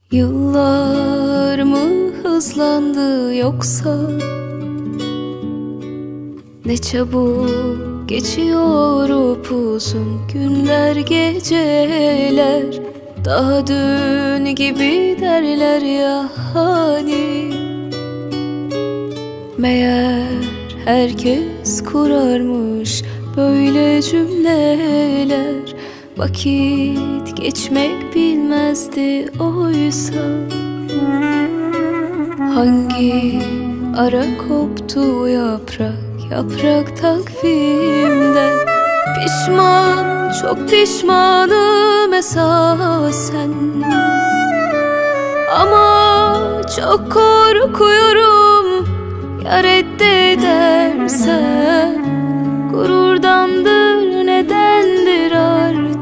Yıllar mı hızlandı yoksa ne çabuk geçiyor upuzun günler geceler. Daha dün gibi derler ya hani, meğer herkes kurarmış böyle cümleler. Vakit geçmek bilmezdi oysa, hangi ara koptu yaprak, yaprak takvimden. Pişman, çok pişmanım esasen, ama çok korkuyorum ya reddedersen. Gururdandır, nedendir artık.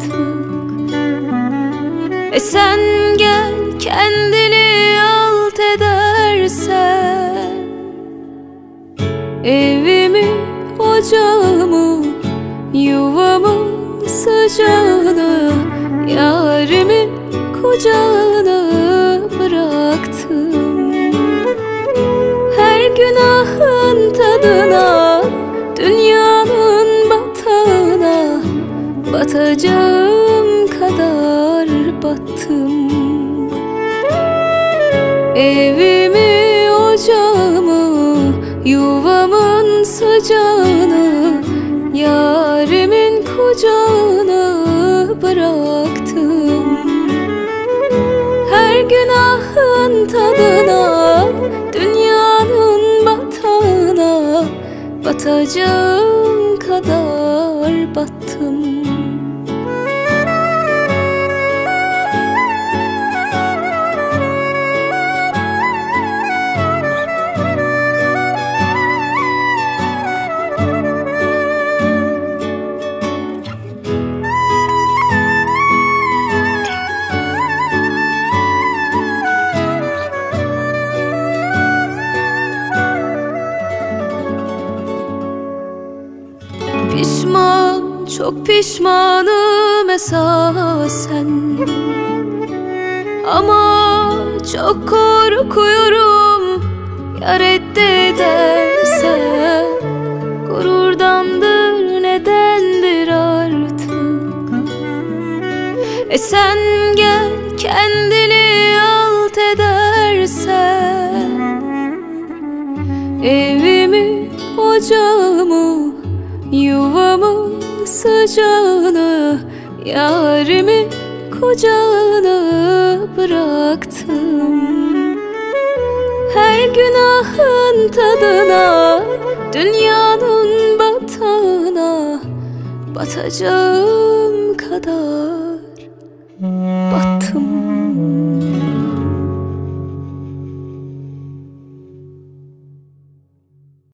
Sen gel kendini alt edersen, evimi, ocağımı, yuvamın sıcağını yarimin kucağına bıraktım. Her günahın tadına, dünyanın batağına batacağım kadar battım. Evimi, ocağımı, yuvamın sıcağını yarimin kucağına bıraktım. Her günahın tadına, dünyanın batağına batacağım kadar battım. Pişman, çok pişmanım esasen, ama çok korkuyorum ya reddedersen. Gururdandır, nedendir artık. Sen gel kendini alt edersen, evimi, ocağımı, yuvamın sıcağını yarimin kucağına bıraktım. Her günahın tadına, dünyanın batağına batacağım kadar battım.